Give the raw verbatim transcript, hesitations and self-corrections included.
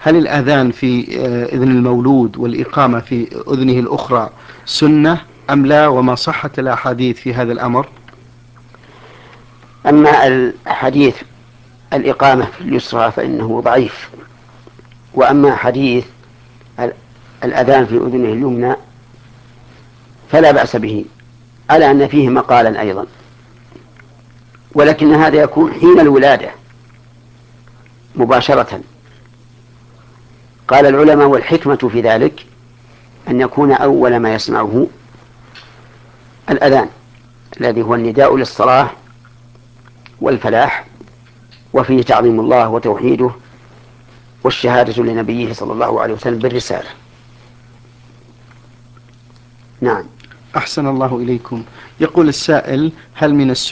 هل الأذان في إذن المولود والإقامة في أذنه الأخرى سنة أم لا، وما صحة الأحاديث في هذا الأمر؟ أما الحديث الإقامة في اليسرى فإنه ضعيف، وأما حديث الأذان في أذنه اليمنى فلا بأس به، على أن فيه مقالا أيضا، ولكن هذا يكون حين الولادة مباشرة. قال العلماء والحكمة في ذلك أن يكون أول ما يسمعه الأذان الذي هو النداء للصلاة والفلاح، وفيه تعظيم الله وتوحيده والشهادة لنبيه صلى الله عليه وسلم بالرسالة. نعم. أحسن الله إليكم. يقول السائل: هل من السنة